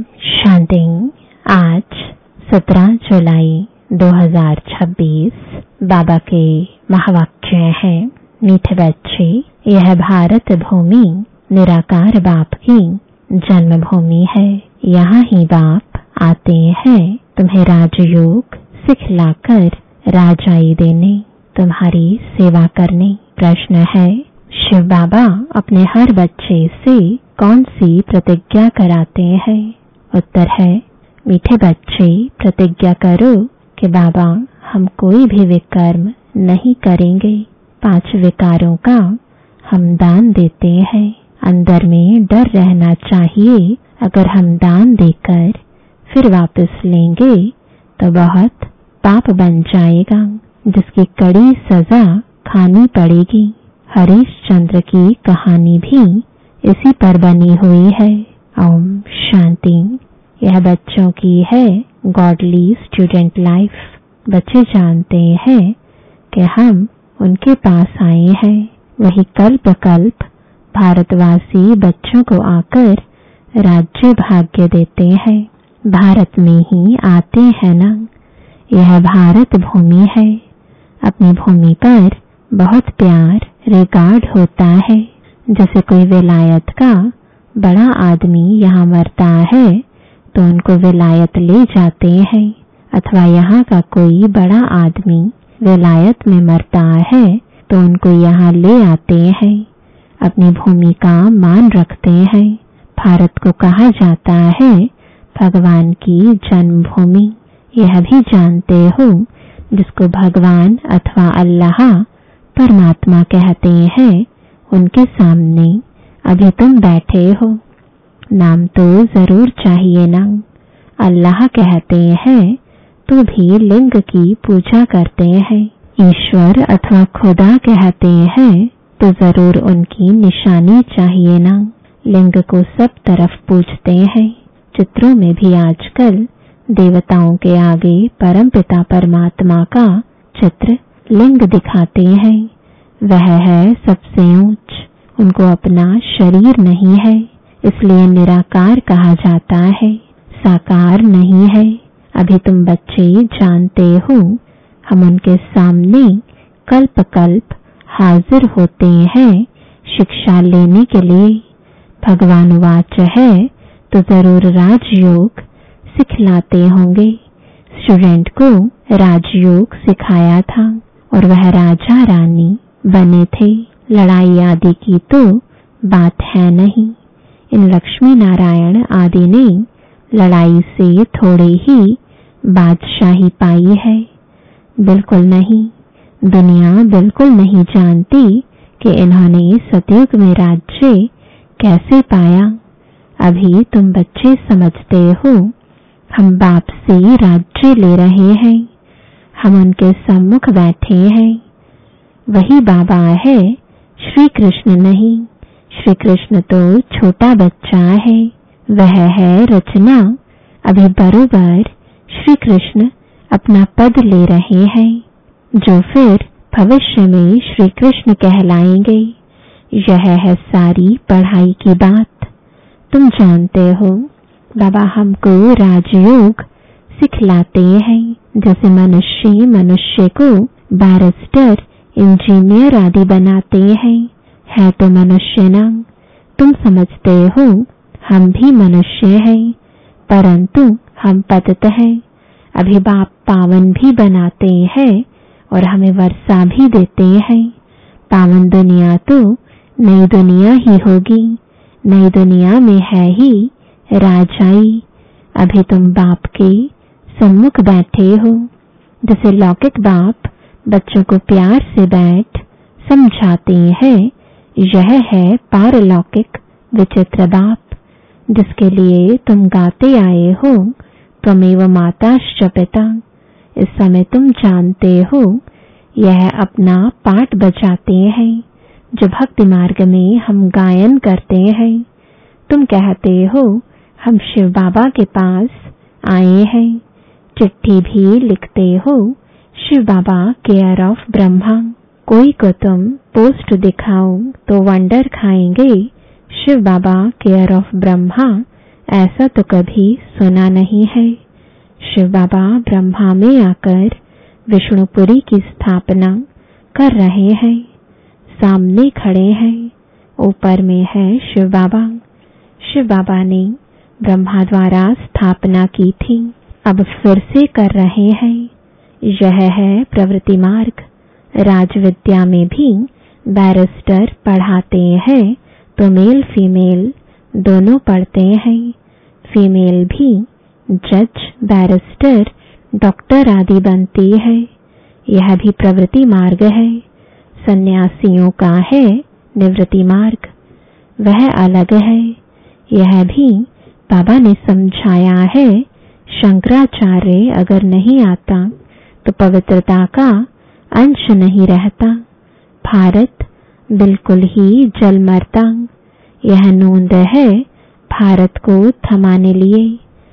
शांति। आज 17 जुलाई 2026 बाबा के महावाक्य है। मीठे बच्चे, यह भारत भूमि निराकार बाप की जन्मभूमि है। यहाँ ही बाप आते हैं तुम्हें राजयोग सिखलाकर राजाई देने, तुम्हारी सेवा करने। प्रश्न है, शिव बाबा अपने हर बच्चे से कौन सी प्रतिज्ञा कराते हैं? उत्तर है, मीठे बच्चे, प्रतिज्ञा करो कि बाबा हम कोई भी विकर्म नहीं करेंगे। 5 विकारों का हम दान देते हैं। अंदर में डर रहना चाहिए, अगर हम दान देकर फिर वापस लेंगे तो बहुत पाप बन जाएगा, जिसकी कड़ी सजा खानी पड़ेगी। हरिश्चंद्र की कहानी भी इसी पर बनी हुई है। ओम शांति। यह बच्चों की है गॉडली स्टूडेंट लाइफ। बच्चे जानते हैं कि हम उनके पास आए हैं। वही कल्प कल्प भारतवासी बच्चों को आकर राज्य भाग्य देते हैं। भारत में ही आते हैं ना। यह भारत भूमि है। अपनी भूमि पर बहुत प्यार रिगार्ड होता है। जैसे कोई विलायत का बड़ा आदमी यहाँ मरता है तो उनको विलायत ले जाते हैं, अथवा यहाँ का कोई बड़ा आदमी विलायत में मरता है तो उनको यहाँ ले आते हैं। अपनी भूमि का मान रखते हैं। भारत को कहा जाता है भगवान की जन्मभूमि। यह भी जानते हो, जिसको भगवान अथवा अल्लाह परमात्मा कहते हैं, उनके सामने अभी तुम बैठे हो। नाम तो जरूर चाहिए ना। अल्लाह कहते हैं तो भी लिंग की पूजा करते हैं। ईश्वर अथवा खुदा कहते हैं तो जरूर उनकी निशानी चाहिए ना। लिंग को सब तरफ पूजते हैं। चित्रों में भी आजकल देवताओं के आगे परमपिता परमात्मा का चित्र लिंग दिखाते हैं। वह है सबसे ऊंच। उनको अपना शरीर नहीं है, इसलिए निराकार कहा जाता है, साकार नहीं है। अभी तुम बच्चे जानते हो, हम उनके सामने कल्प कल्प हाजिर होते हैं शिक्षा लेने के लिए। भगवान वाच है तो जरूर राजयोग सिखलाते होंगे। स्टूडेंट को राजयोग सिखाया था और वह राजा रानी बने थे। लड़ाई आदि की तो बात है नहीं। इन लक्ष्मी नारायण आदि ने लड़ाई से थोड़े ही बादशाही पाई है। बिल्कुल नहीं। दुनिया बिल्कुल नहीं जानती कि इन्होंने सतयुग में राज्य कैसे पाया। अभी तुम बच्चे समझते हो, हम बाप से राज्य ले रहे हैं। हम उनके सम्मुख बैठे हैं। वही बाबा है, श्री कृष्ण नहीं। श्री कृष्ण तो छोटा बच्चा है, वह है रचना। अभी बरोबर श्री कृष्ण अपना पद ले रहे हैं, जो फिर भविष्य में श्री कृष्ण कहलाएंगे। यह है सारी पढ़ाई की बात। तुम जानते हो, बाबा हमको राजयोग सिखलाते हैं। जैसे मनुष्य मनुष्य को बैरिस्टर इंजीनियर आदि बनाते हैं, है तो मनुष्य ना। तुम समझते हो हम भी मनुष्य हैं, परंतु हम पतित हैं। अभी बाप पावन भी बनाते हैं और हमें वर्षा भी देते हैं। पावन दुनिया तो नई दुनिया ही होगी। नई दुनिया में है ही राजाई। अभी तुम बाप के सम्मुख बैठे हो। जैसे लौकिक बाप बच्चों को प्यार से बैठ समझाते हैं, यह है पारलौकिक विचित्र बाप, जिसके लिए तुम गाते आए हो, त्वमेव माताश्च पिता। इस समय तुम जानते हो, यह अपना पाठ बजाते हैं, जो भक्ति मार्ग में हम गायन करते हैं। तुम कहते हो हम शिव बाबा के पास आए हैं। चिट्ठी भी लिखते हो, शिव बाबा केयर ऑफ ब्रह्मा। कोई को तुम पोस्ट दिखाओ तो वंडर खाएंगे, शिव बाबा केयर ऑफ ब्रह्मा ऐसा तो कभी सुना नहीं है। शिव बाबा ब्रह्मा में आकर विष्णुपुरी की स्थापना कर रहे हैं। सामने खड़े हैं, ऊपर में है शिव बाबा। शिव बाबा ने ब्रह्मा द्वारा स्थापना की थी, अब फिर से कर रहे हैं। यह है प्रवृत्ति मार्ग। राजविद्या में भी बैरिस्टर पढ़ाते हैं तो मेल फीमेल दोनों पढ़ते हैं। फीमेल भी जज, बैरिस्टर, डॉक्टर आदि बनती है। यह भी प्रवृत्ति मार्ग है। सन्यासियों का है निवृत्ति मार्ग, वह अलग है। यह भी बाबा ने समझाया है। शंकराचार्य अगर नहीं आता तो पवित्रता का अंश नहीं रहता। भारत बिल्कुल ही जल मरता। यह नोंद है भारत को थमाने लिए।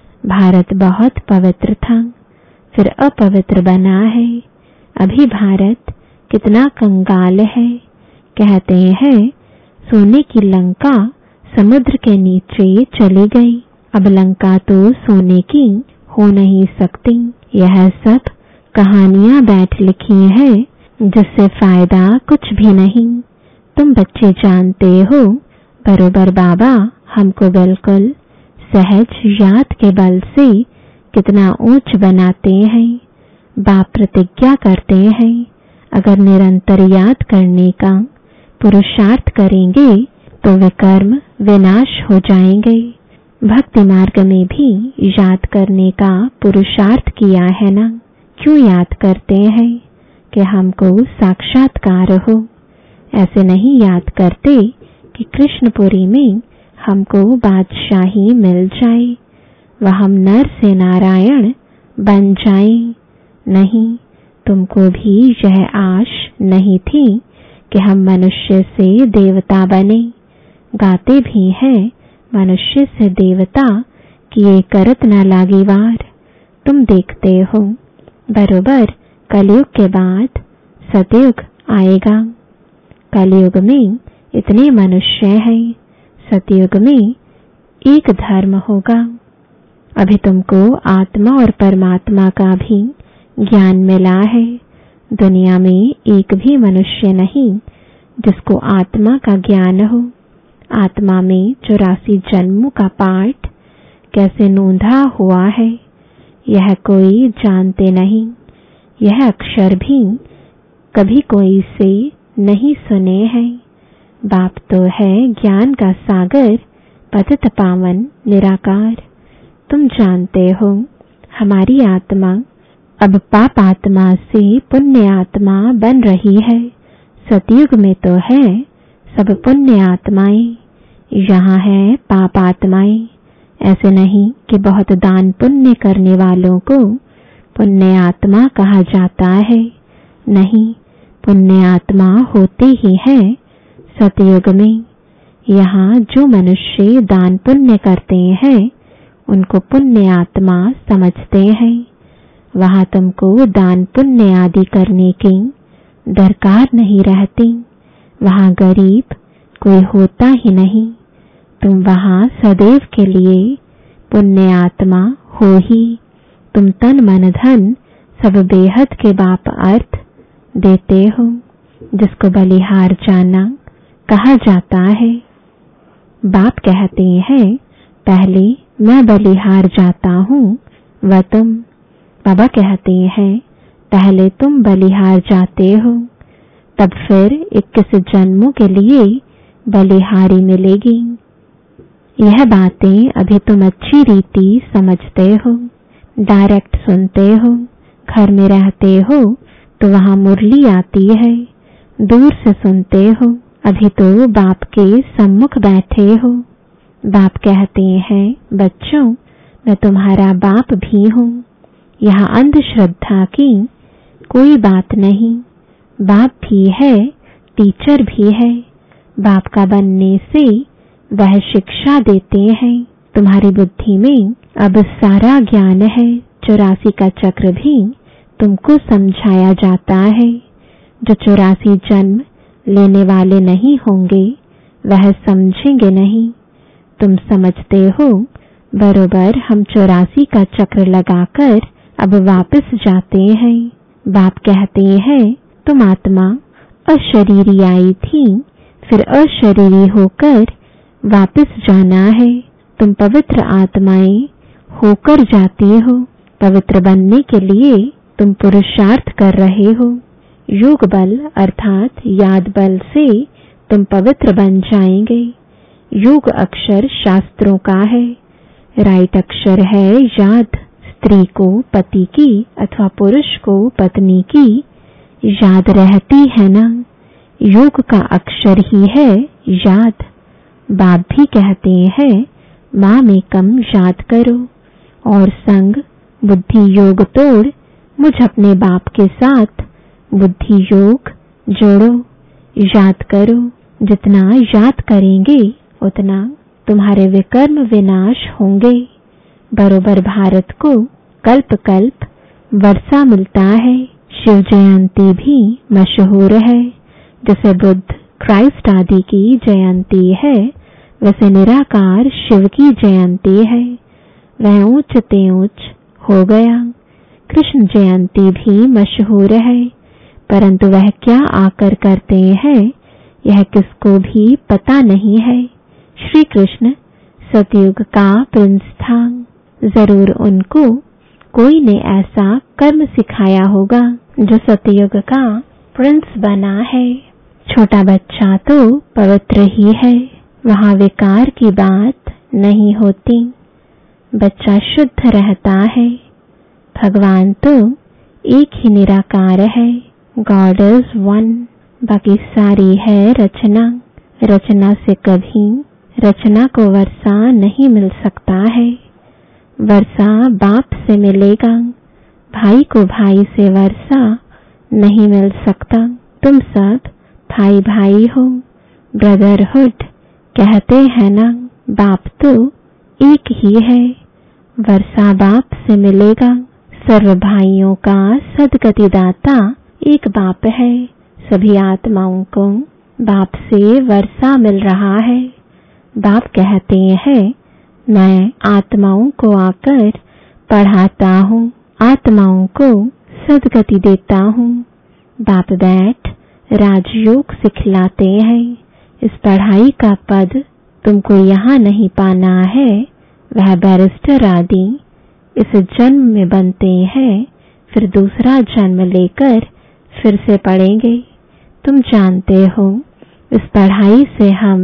भारत बहुत पवित्र था, फिर अपवित्र बना है। अभी भारत कितना कंगाल है। कहते हैं सोने की लंका समुद्र के नीचे चली गई। अब लंका तो सोने की हो नहीं सकती। यह सब कहानियां बैठ लिखी हैं जिससे फायदा कुछ भी नहीं। तुम बच्चे जानते हो बरोबर बाबा हमको बिल्कुल सहज याद के बल से कितना ऊंच बनाते हैं। बाप प्रतिज्ञा करते हैं अगर निरंतर याद करने का पुरुषार्थ करेंगे तो विकर्म विनाश हो जाएंगे। भक्ति मार्ग में भी याद करने का पुरुषार्थ किया है ना। क्यों याद करते हैं कि हमको साक्षात्कार हो। ऐसे नहीं याद करते कि कृष्णपुरी में हमको बादशाही मिल जाए, वह हम नर से नारायण बन जाए। नहीं, तुमको भी यह आश नहीं थी कि हम मनुष्य से देवता बने। गाते भी हैं मनुष्य से देवता किए करत न लागी वार। तुम देखते हो बरोबर कलयुग के बाद सतयुग आएगा। कलयुग में इतने मनुष्य हैं, सतयुग में एक धर्म होगा। अभी तुमको आत्मा और परमात्मा का भी ज्ञान मिला है। दुनिया में एक भी मनुष्य नहीं जिसको आत्मा का ज्ञान हो। आत्मा में 84 जन्मों का पाठ कैसे नोंधा हुआ है यह कोई जानते नहीं। यह अक्षर भी कभी कोई से नहीं सुने हैं। बाप तो है ज्ञान का सागर, पतित पावन निराकार। तुम जानते हो हमारी आत्मा अब पाप आत्मा से पुण्य आत्मा बन रही है। सतयुग में तो है सब पुण्य आत्माएं, यहाँ है पाप आत्माएं। ऐसे नहीं कि बहुत दान पुण्य करने वालों को पुण्य आत्मा कहा जाता है। नहीं, पुण्य आत्मा होते ही है सतयुग में। यहाँ जो मनुष्य दान पुण्य करते हैं उनको पुण्य आत्मा समझते हैं। वहाँ तुमको दान पुण्य आदि करने की दरकार नहीं रहती। वहाँ गरीब कोई होता ही नहीं। तुम वहाँ सदैव के लिए पुण्य आत्मा हो ही। तुम तन मन धन सब बेहद के बाप अर्थ देते हो, जिसको बलिहार जाना कहा जाता है। बाप कहते हैं पहले मैं बलिहार जाता हूँ व तुम। बाबा कहते हैं पहले तुम बलिहार जाते हो, तब फिर 21 जन्मों के लिए बलिहारी मिलेगी। यह बातें अभी तुम अच्छी रीति समझते हो, डायरेक्ट सुनते हो। घर में रहते हो तो वहाँ मुरली आती है, दूर से सुनते हो। अभी तो बाप के सम्मुख बैठे हो। बाप कहते हैं बच्चों मैं तुम्हारा बाप भी हूँ। यहाँ अंधश्रद्धा की कोई बात नहीं। बाप भी है, टीचर भी है। बाप का बनने से वह शिक्षा देते हैं। तुम्हारी बुद्धि में अब सारा ज्ञान है। 84 का चक्र भी तुमको समझाया जाता है। जो 84 जन्म लेने वाले नहीं होंगे वह समझेंगे नहीं। तुम समझते हो बरोबर हम 84 का चक्र लगाकर अब वापस जाते हैं। बाप कहते हैं तुम आत्मा अशरीरी आई थी, फिर अशरीरी होकर वापस जाना है। तुम पवित्र आत्माएं होकर जाती हो। पवित्र बनने के लिए तुम पुरुषार्थ कर रहे हो। योग बल अर्थात याद बल से तुम पवित्र बन जाएंगे। योग अक्षर शास्त्रों का है, राइट अक्षर है याद। स्त्री को पति की अथवा पुरुष को पत्नी की याद रहती है ना। योग का अक्षर ही है याद। बाप भी कहते हैं माँ में कम याद करो और संग बुद्धि योग तोड़ मुझ अपने बाप के साथ बुद्धि योग जोड़ो। याद करो, जितना याद करेंगे उतना तुम्हारे विकर्म विनाश होंगे। बरोबर भारत को कल्प कल्प वर्षा मिलता है। शिव जयंती भी मशहूर है। जैसे बुद्ध क्राइस्ट आदि की जयंती है, वैसे निराकार शिव की जयंती है। वह ऊंच ते ऊंच हो गया। कृष्ण जयंती भी मशहूर है, परंतु वह क्या आकर करते हैं यह किसको भी पता नहीं है। श्री कृष्ण सतयुग का प्रिंस था। जरूर उनको कोई ने ऐसा कर्म सिखाया होगा जो सतयुग का प्रिंस बना है। छोटा बच्चा तो पवित्र ही है, वहाँ विकार की बात नहीं होती। बच्चा शुद्ध रहता है। भगवान तो एक ही निराकार है। God is one. बाकी सारी है रचना। रचना से कभी रचना को वर्षा नहीं मिल सकता है। वर्षा बाप से मिलेगा, भाई को भाई से वर्षा नहीं मिल सकता। तुम सब भाई भाई हो, ब्रदरहुड कहते हैं ना। बाप तो एक ही है। वर्षा बाप से मिलेगा। सर्व भाइयों का सदगति दाता एक बाप है। सभी आत्माओं को बाप से वर्षा मिल रहा है। बाप कहते हैं मैं आत्माओं को आकर पढ़ाता हूँ, आत्माओं को सदगति देता हूँ। बाप बैठ राजयोग सिखलाते हैं। इस पढ़ाई का पद तुमको यहाँ नहीं पाना है। वह बैरिस्टर आदि इस जन्म में बनते हैं, फिर दूसरा जन्म लेकर फिर से पढ़ेंगे। तुम जानते हो इस पढ़ाई से हम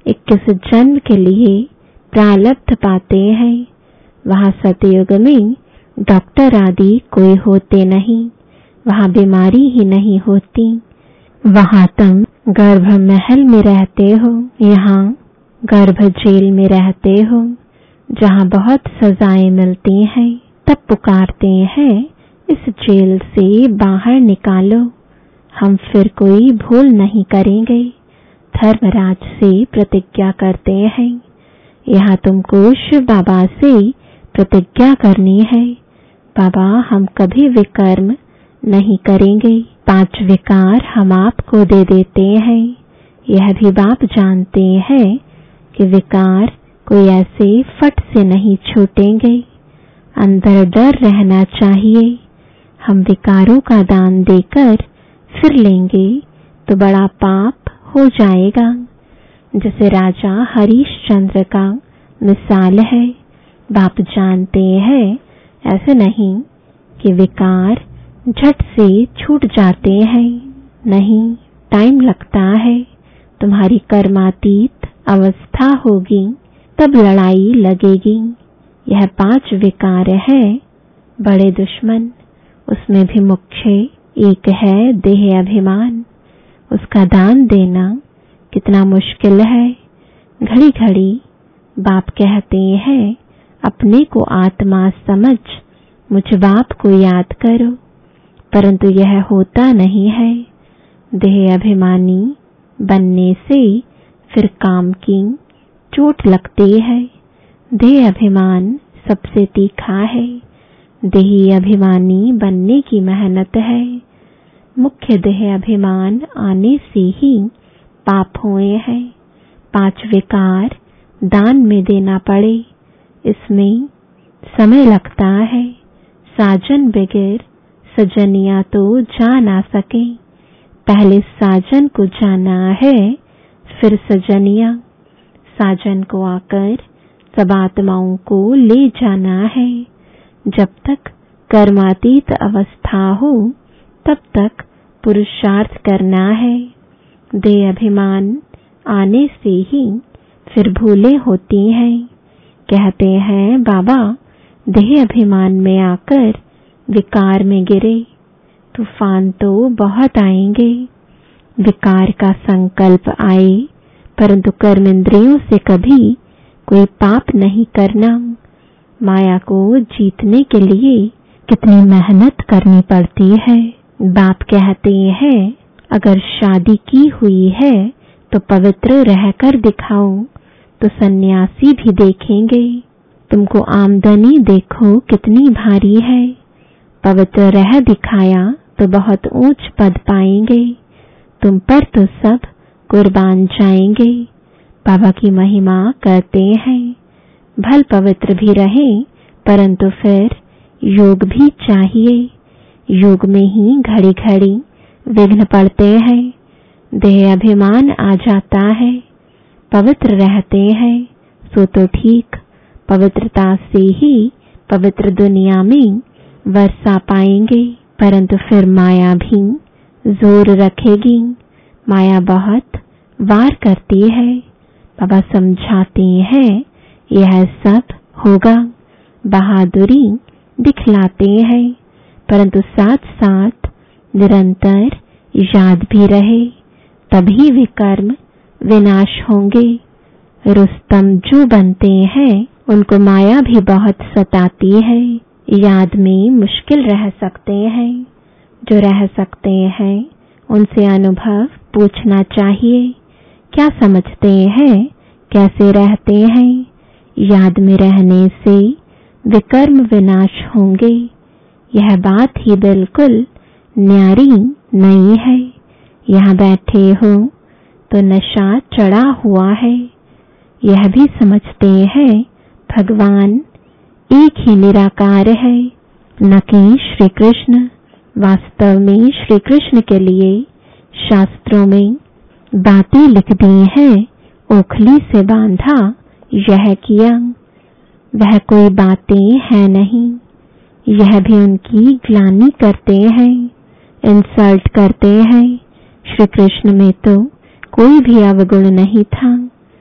21 जन्म के लिए प्रारब्ध पाते हैं। वहाँ सतयुग में डॉक्टर आदि कोई होते नहीं, वहाँ बीमारी ही नहीं होती। वहाँ तुम गर्भ महल में रहते हो, यहाँ गर्भ जेल में रहते हो, जहाँ बहुत सजाएं मिलती हैं। तब पुकारते हैं इस जेल से बाहर निकालो, हम फिर कोई भूल नहीं करेंगे। धर्मराज से प्रतिज्ञा करते हैं। यहाँ तुमको शिव बाबा से प्रतिज्ञा करनी है, बाबा हम कभी विकर्म नहीं करेंगे। 5 विकार हम आपको दे देते हैं। यह भी बाप जानते हैं कि विकार कोई ऐसे फट से नहीं छूटेंगे। अंदर डर रहना चाहिए। हम विकारों का दान देकर फिर लेंगे तो बड़ा पाप हो जाएगा। जैसे राजा हरिश्चंद्र का मिसाल है। बाप जानते हैं ऐसे नहीं कि विकार झट से छूट जाते हैं। नहीं, टाइम लगता है। तुम्हारी कर्मातीत अवस्था होगी तब लड़ाई लगेगी। यह 5 विकार है बड़े दुश्मन। उसमें भी मुख्य एक है देह अभिमान। उसका दान देना कितना मुश्किल है। घड़ी घड़ी बाप कहते हैं अपने को आत्मा समझ मुझ बाप को याद करो, परंतु यह होता नहीं है। देह अभिमानी बनने से फिर काम की चोट लगती है। देह अभिमान सबसे तीखा है। देही अभिमानी बनने की मेहनत है। मुख्य देह अभिमान आने से ही पाप हुए हैं। 5 विकार दान में देना पड़े इसमें समय लगता है। साजन बगैर सजनिया तो जा ना सके। पहले साजन को जाना है, फिर सजनिया। साजन को आकर सब आत्माओं को ले जाना है। जब तक कर्मातीत अवस्था हो तब तक पुरुषार्थ करना है। देह अभिमान आने से ही फिर भूलें होती हैं। कहते हैं बाबा देह अभिमान में आकर विकार में गिरे। तूफान तो बहुत आएंगे। विकार का संकल्प आए परंतु कर्मेंद्रियों से कभी कोई पाप नहीं करना। माया को जीतने के लिए कितनी मेहनत करनी पड़ती है। बाप कहते हैं अगर शादी की हुई है तो पवित्र रहकर दिखाओ तो सन्यासी भी देखेंगे। तुमको आमदनी देखो कितनी भारी है। पवित्र रह दिखाया तो बहुत ऊंच पद पाएंगे। तुम पर तो सब कुर्बान जाएंगे। बाबा की महिमा करते हैं। भल पवित्र भी रहे परंतु फिर योग भी चाहिए। योग में ही घड़ी घड़ी विघ्न पड़ते हैं। देह अभिमान आ जाता है। पवित्र रहते हैं सो तो ठीक। पवित्रता से ही पवित्र दुनिया में वर्षा पाएंगे परंतु फिर माया भी जोर रखेगी। माया बहुत वार करती है। बाबा समझाते हैं यह सब होगा। बहादुरी दिखलाते हैं परंतु साथ साथ निरंतर याद भी रहे तभी वे कर्म विनाश होंगे। रुस्तम जो बनते हैं उनको माया भी बहुत सताती है। याद में मुश्किल रह सकते हैं। जो रह सकते हैं उनसे अनुभव पूछना चाहिए। क्या समझते हैं, कैसे रहते हैं। याद में रहने से विकर्म विनाश होंगे। यह बात ही बिल्कुल न्यारी नहीं है। यहाँ बैठे हो तो नशा चढ़ा हुआ है। यह भी समझते हैं भगवान एक ही निराकार है न कि श्री कृष्ण। वास्तव में श्री कृष्ण के लिए शास्त्रों में बातें लिख दी हैं। ओखली से बांधा यह किया। वह कोई बातें है नहीं। यह भी उनकी ग्लानि करते हैं, इंसल्ट करते हैं। श्री कृष्ण में तो कोई भी अवगुण नहीं था।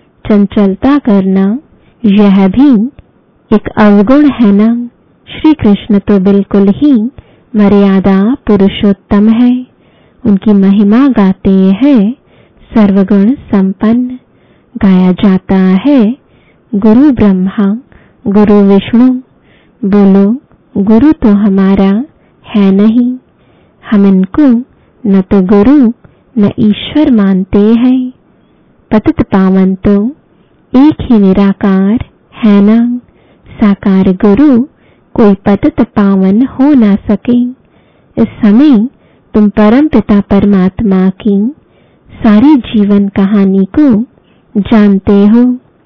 चंचलता करना यह भी एक अवगुण है ना। श्री कृष्ण तो बिल्कुल ही मर्यादा पुरुषोत्तम है। उनकी महिमा गाते हैं सर्वगुण संपन्न। गाया जाता है गुरु ब्रह्मा गुरु विष्णु। बोलो गुरु तो हमारा है नहीं। हम इनको न तो गुरु न ईश्वर मानते हैं। पतित पावन तो एक ही निराकार है ना। साकार गुरु कोई पतित पावन हो ना सके। इस समय तुम परम पिता परमात्मा की सारी जीवन कहानी को जानते हो।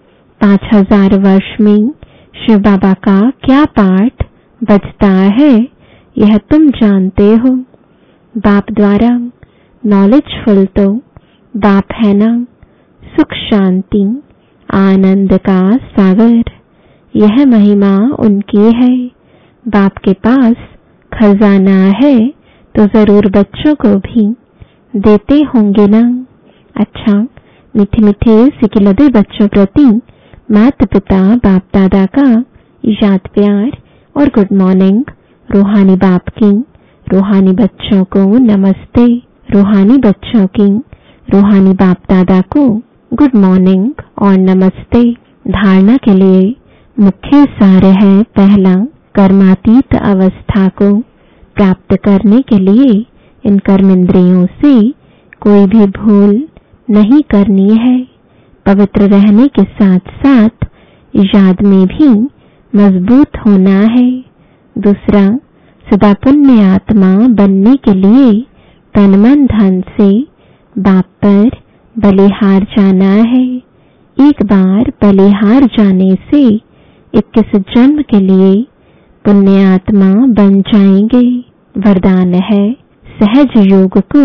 5000 वर्ष में शिव बाबा का क्या पाठ बजता है यह तुम जानते हो। बाप द्वारा नॉलेजफुल तो बाप है ना। सुख शांति आनंद का सागर यह महिमा उनकी है। बाप के पास खजाना है तो जरूर बच्चों को भी देते होंगे ना। अच्छा, मीठे मीठे सिकिलदे बच्चों प्रति माता पिता बाप दादा का याद प्यार और गुड मॉर्निंग। रूहानी बाप की रूहानी बच्चों को नमस्ते। रूहानी बच्चों की रूहानी बाप दादा को गुड मॉर्निंग और नमस्ते। धारणा के लिए मुख्य सार है पहला, कर्मातीत अवस्था को प्राप्त करने के लिए इन कर्मेंद्रियों से कोई भी भूल नहीं करनी है। पवित्र रहने के साथ साथ याद में भी मजबूत होना है। दूसरा, सदा पुण्य आत्मा बनने के लिए तन मन धन से बाप पर बलिहार जाना है। एक बार बलिहार जाने से 21 जन्म के लिए पुण्य आत्मा बन जाएंगे। वरदान है सहज योग को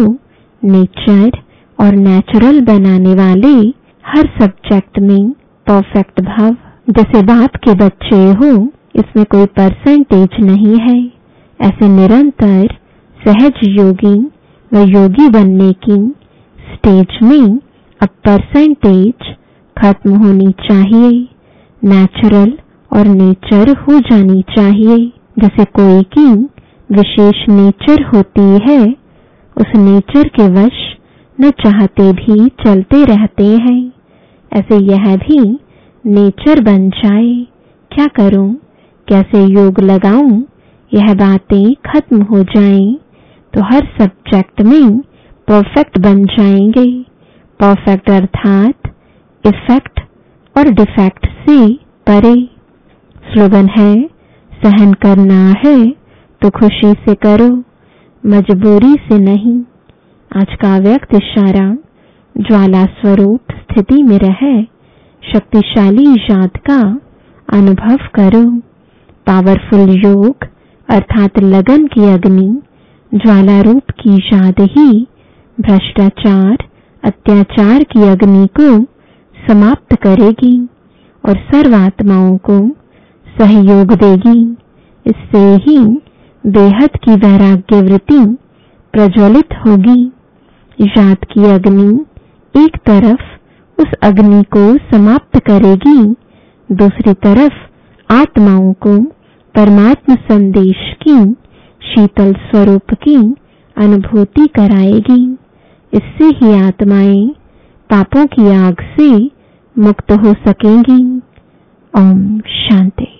नेचर और नेचुरल बनाने वाले हर सब्जेक्ट में परफेक्ट भाव। जैसे बाप के बच्चे हो, इसमें कोई परसेंटेज नहीं है। ऐसे निरंतर सहज योगी व योगी बनने की स्टेज में अब परसेंटेज खत्म होनी चाहिए, नेचुरल और नेचर हो जानी चाहिए। जैसे कोई की विशेष नेचर होती है, उस नेचर के वश न चाहते भी चलते रहते हैं। ऐसे यह भी नेचर बन जाए। क्या करूं, कैसे योग लगाऊं, यह बातें खत्म हो जाएं तो हर सब्जेक्ट में परफेक्ट बन जाएंगे। परफेक्ट अर्थात इफेक्ट और डिफेक्ट से परे। स्लोगन है सहन करना है तो खुशी से करो, मजबूरी से नहीं। आज का व्यक्त इशारा ज्वाला स्वरूप स्थिति में रहे शक्तिशाली याद का अनुभव करो। पावरफुल योग अर्थात लगन की अग्नि ज्वाला रूप की याद ही भ्रष्टाचार अत्याचार की अग्नि को समाप्त करेगी और सर्वात्माओं को सहयोग देगी। इससे ही बेहद की वैराग्य वृत्ति प्रज्वलित होगी। याद की अग्नि एक तरफ उस अग्नि को समाप्त करेगी, दूसरी तरफ आत्माओं को परमात्मा संदेश की शीतल स्वरूप की अनुभूति कराएगी। इससे ही आत्माएं पापों की आग से मुक्त हो सकेंगी। ओम शांति।